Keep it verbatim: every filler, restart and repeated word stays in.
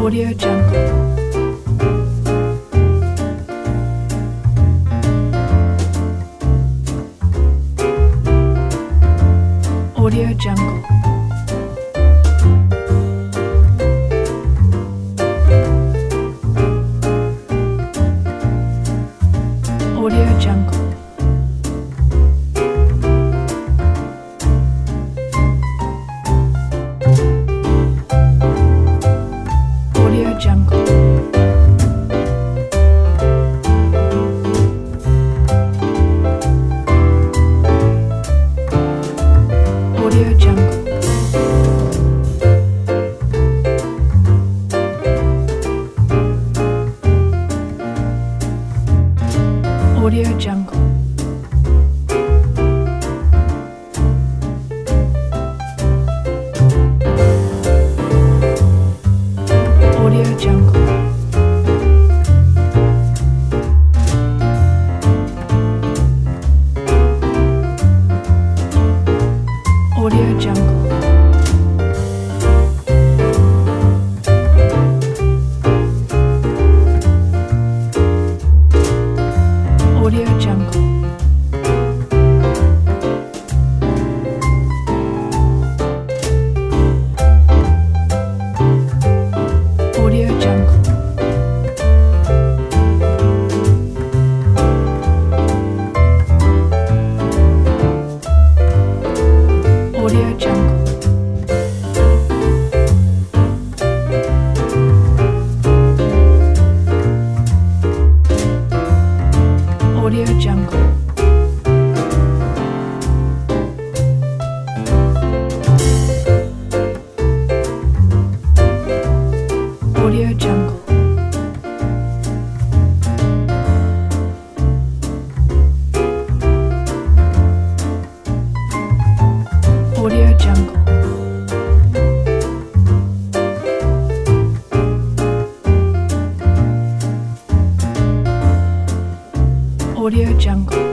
Audio Jungle. Audio Jungle. Audio Jungle. Audio Jungle. Audio Jungle. Audio Jungle. Audio Jungle. Audio Jungle. Audio Jungle. Audio Jungle. Audio Jungle. Audio Jungle. Audio Jungle. Audio Jungle. Audio Jungle.